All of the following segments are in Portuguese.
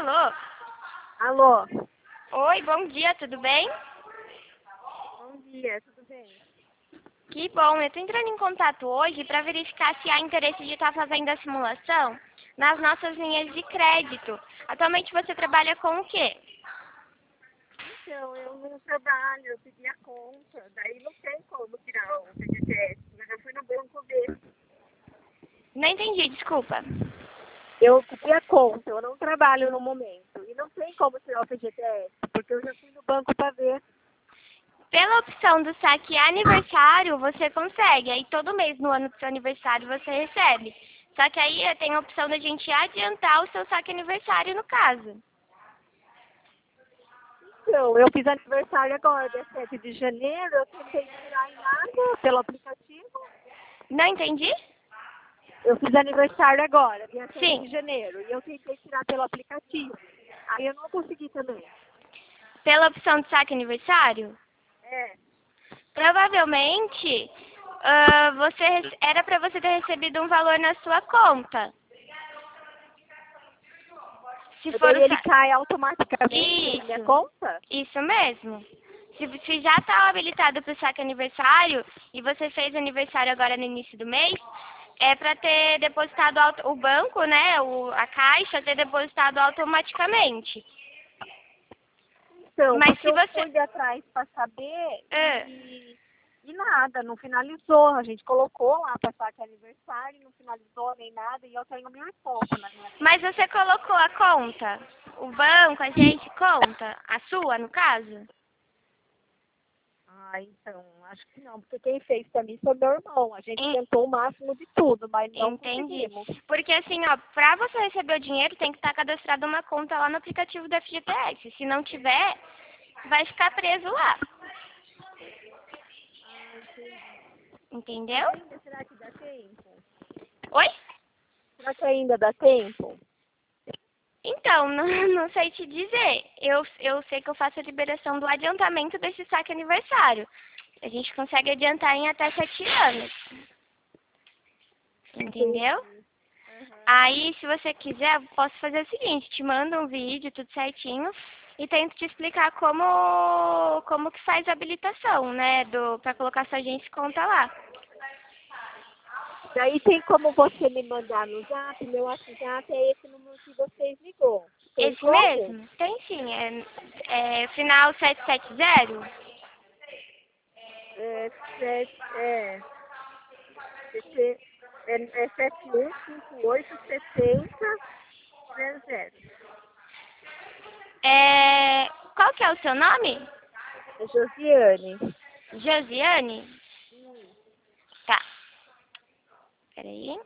Alô? Alô? Oi, bom dia, tudo bem? Bom dia, tudo bem? Que bom, eu tô entrando em contato hoje para verificar se há interesse de estar fazendo a simulação nas nossas linhas de crédito. Atualmente você trabalha com o quê? Então, eu não trabalho, eu pedi a conta, daí não tem como tirar o FGTS, mas eu fui no banco ver. Não entendi, desculpa. Eu pedi a conta, eu não trabalho no momento, e não tem como tirar o FGTS, porque eu já fui no banco para ver. Pela opção do saque aniversário, você consegue. Aí todo mês no ano do seu aniversário você recebe. Só que aí tem a opção da gente adiantar o seu saque aniversário no caso. Então, eu fiz aniversário agora, dia 7 de janeiro, eu tentei tirar em nada pelo aplicativo. Não entendi? Eu fiz aniversário agora, dia 7 Sim. de janeiro, e eu tentei tirar pelo aplicativo. Aí eu não consegui também. Pela opção de saque aniversário? É. Provavelmente, era para você ter recebido um valor na sua conta. Se for Daí o ele cai automaticamente na minha Isso, conta? isso mesmo. Se já está habilitado para o saque aniversário e você fez aniversário agora no início do mês, é para ter depositado o banco, né, a caixa, ter depositado automaticamente. Então, Mas porque se eu você... fui de atrás para saber Ah, e nada, não finalizou. A gente colocou lá para saque aniversário, não finalizou nem nada, e eu tenho 1.000 e pouco na minha conta. mas você colocou a conta? O banco, a gente conta? A sua, no caso? Ah, então, acho que não, porque quem fez para mim foi meu irmão. A gente En- tentou o máximo de tudo, mas não Entendi. conseguimos. Porque assim, ó, pra você receber o dinheiro tem que estar cadastrada uma conta lá no aplicativo da FGTS. Se não tiver, vai ficar preso lá. Ah, entendi. Mas Entendeu? ainda, será que dá tempo? Oi? Será que ainda dá tempo? Então, não sei te dizer. Eu sei que eu faço a liberação do adiantamento desse saque aniversário. A gente consegue adiantar em até 7 anos. Entendeu? Entendi. Aham. Aí, se você quiser, eu posso fazer o seguinte, te mando um vídeo, tudo certinho, e tento te explicar como que faz a habilitação, né, pra colocar sua agência e conta lá. Daí tem como você me mandar no zap? Meu WhatsApp é esse número que vocês ligou. Tem Esse como? mesmo? Tem sim, final 770? É, CC, é 715870. Qual que é o seu nome? É Josiane. Josiane? Tá, peraí.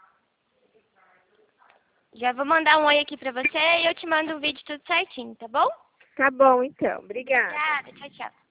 Já vou mandar um oi aqui pra você e eu te mando um vídeo tudo certinho, tá bom? Tá bom, então. Obrigada. Obrigada, tchau, tchau.